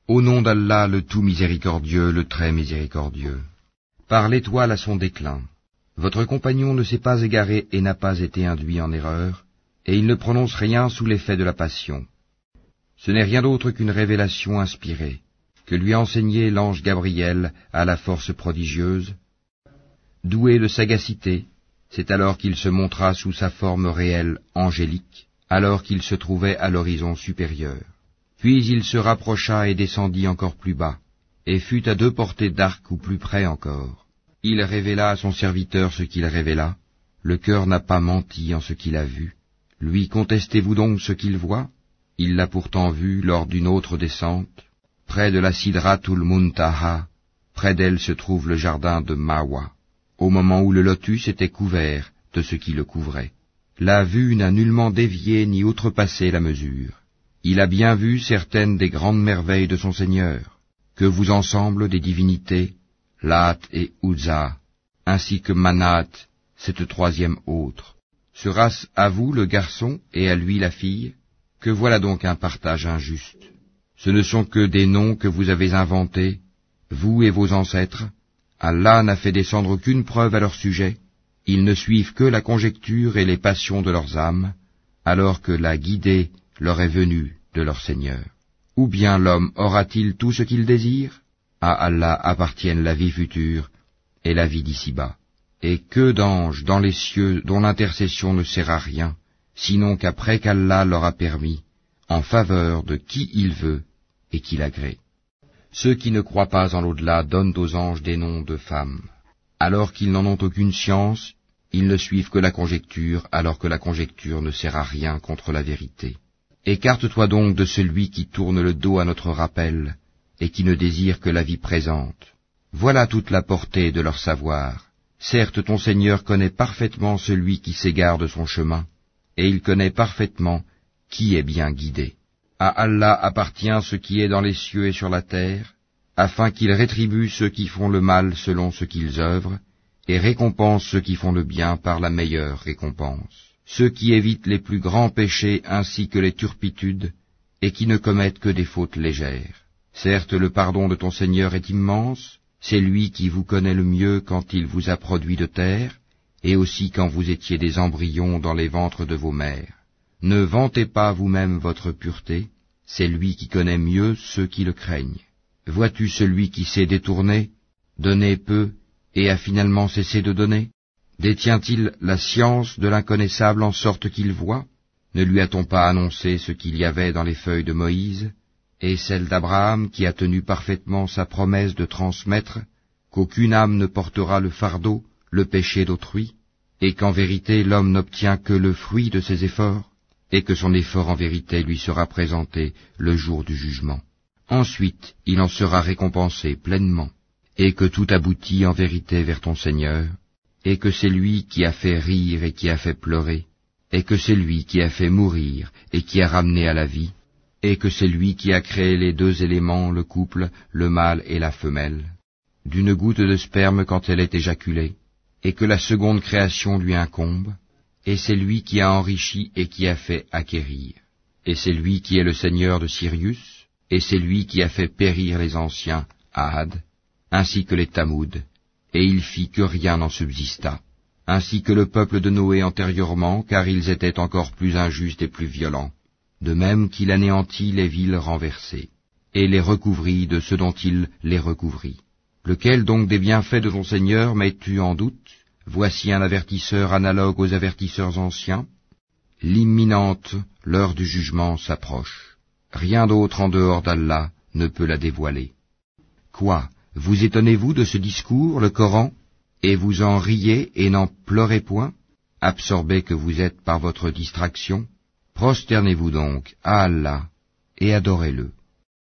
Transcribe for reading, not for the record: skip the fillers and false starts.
Au nom d'Allah, le tout miséricordieux, le très miséricordieux. Par l'étoile à son déclin. Votre compagnon ne s'est pas égaré et n'a pas été induit en erreur, et il ne prononce rien sous l'effet de la passion. Ce n'est rien d'autre qu'une révélation inspirée, que lui a enseigné l'ange Gabriel à la force prodigieuse. Doué de sagacité, c'est alors qu'il se montra sous sa forme réelle angélique, alors qu'il se trouvait à l'horizon supérieur. Puis il se rapprocha et descendit encore plus bas, et fut à 2 portées d'arc ou plus près encore. Il révéla à son serviteur ce qu'il révéla, le cœur n'a pas menti en ce qu'il a vu. Lui contestez-vous donc ce qu'il voit? Il l'a pourtant vu lors d'une autre descente, près de la Sidratul Muntaha, près d'elle se trouve le jardin de Mawa, au moment où le lotus était couvert de ce qui le couvrait. La vue n'a nullement dévié ni outrepassé la mesure. Il a bien vu certaines des grandes merveilles de son Seigneur, que vous ensemble des divinités, Lat et Uzza, ainsi que Manat, cette 3e autre. Sera-ce à vous le garçon et à lui la fille? Que voilà donc un partage injuste. Ce ne sont que des noms que vous avez inventés, vous et vos ancêtres. Allah n'a fait descendre aucune preuve à leur sujet. Ils ne suivent que la conjecture et les passions de leurs âmes, alors que la guidée leur est venue de leur Seigneur. Ou bien l'homme aura-t-il tout ce qu'il désire? À Allah appartiennent la vie future et la vie d'ici-bas. Et que d'anges dans les cieux dont l'intercession ne sert à rien, sinon qu'après qu'Allah leur a permis, en faveur de qui il veut et qu'il agrée. Ceux qui ne croient pas en l'au-delà donnent aux anges des noms de femmes. Alors qu'ils n'en ont aucune science, ils ne suivent que la conjecture, alors que la conjecture ne sert à rien contre la vérité. Écarte-toi donc de celui qui tourne le dos à notre rappel, et qui ne désire que la vie présente. Voilà toute la portée de leur savoir. Certes, ton Seigneur connaît parfaitement celui qui s'égare de son chemin, et il connaît parfaitement qui est bien guidé. À Allah appartient ce qui est dans les cieux et sur la terre, afin qu'il rétribue ceux qui font le mal selon ce qu'ils œuvrent, et récompense ceux qui font le bien par la meilleure récompense. Ceux qui évitent les plus grands péchés ainsi que les turpitudes, et qui ne commettent que des fautes légères. Certes, le pardon de ton Seigneur est immense, c'est lui qui vous connaît le mieux quand il vous a produit de terre, et aussi quand vous étiez des embryons dans les ventres de vos mères. Ne vantez pas vous-même votre pureté, c'est lui qui connaît mieux ceux qui le craignent. Vois-tu celui qui s'est détourné, donné peu, et a finalement cessé de donner? Détient-il la science de l'inconnaissable en sorte qu'il voit? Ne lui a-t-on pas annoncé ce qu'il y avait dans les feuilles de Moïse, et celle d'Abraham qui a tenu parfaitement sa promesse de transmettre, qu'aucune âme ne portera le fardeau, le péché d'autrui, et qu'en vérité l'homme n'obtient que le fruit de ses efforts, et que son effort en vérité lui sera présenté le jour du jugement. Ensuite, il en sera récompensé pleinement, et que tout aboutit en vérité vers ton Seigneur, et que c'est lui qui a fait rire et qui a fait pleurer, et que c'est lui qui a fait mourir et qui a ramené à la vie, et que c'est lui qui a créé les 2 éléments, le couple, le mâle et la femelle, d'une goutte de sperme quand elle est éjaculée, et que la seconde création lui incombe, et c'est lui qui a enrichi et qui a fait acquérir, et c'est lui qui est le Seigneur de Sirius, et c'est lui qui a fait périr les anciens, Had, ainsi que les Tamoud, et il fit que rien n'en subsista, ainsi que le peuple de Noé antérieurement, car ils étaient encore plus injustes et plus violents, de même qu'il anéantit les villes renversées, et les recouvrit de ce dont il les recouvrit. Lequel donc des bienfaits de ton Seigneur mets-tu en doute? Voici un avertisseur analogue aux avertisseurs anciens. L'imminente, l'heure du jugement s'approche. Rien d'autre en dehors d'Allah ne peut la dévoiler. Quoi? Vous étonnez-vous de ce discours, le Coran, et vous en riez et n'en pleurez point, absorbés que vous êtes par votre distraction? Prosternez-vous donc à Allah et adorez-le.